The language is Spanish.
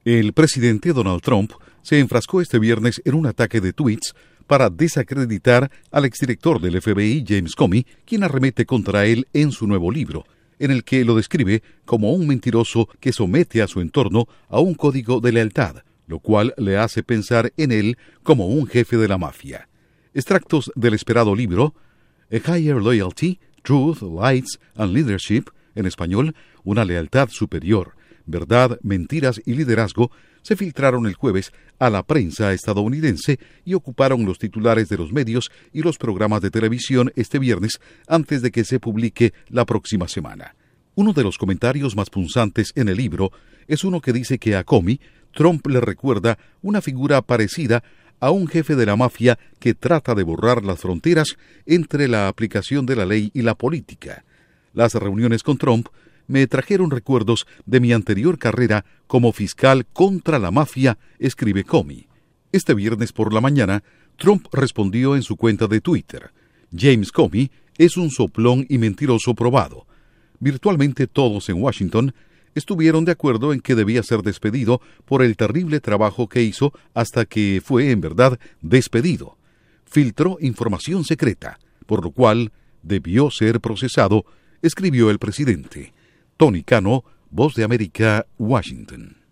El presidente Donald Trump se enfrascó este viernes en un ataque de tweets para desacreditar al exdirector del FBI, James Comey, quien arremete contra él en su nuevo libro, en el que lo describe como un mentiroso que somete a su entorno a un código de lealtad, lo cual le hace pensar en él como un jefe de la mafia. Extractos del esperado libro, A Higher Loyalty, Truth, Lies and Leadership, en español, Una lealtad superior, verdad, mentiras y liderazgo, se filtraron el jueves a la prensa estadounidense y ocuparon los titulares de los medios y los programas de televisión este viernes antes de que se publique la próxima semana. Uno de los comentarios más punzantes en el libro es uno que dice que a Comey, Trump le recuerda una figura parecida a un jefe de la mafia que trata de borrar las fronteras entre la aplicación de la ley y la política. Las reuniones con Trump me trajeron recuerdos de mi anterior carrera como fiscal contra la mafia, escribe Comey. Este viernes por la mañana, Trump respondió en su cuenta de Twitter: James Comey es un soplón y mentiroso probado. Virtualmente todos en Washington estuvieron de acuerdo en que debía ser despedido por el terrible trabajo que hizo hasta que fue en verdad despedido. Filtró información secreta, por lo cual debió ser procesado, escribió el presidente. Tony Cano, Voz de América, Washington.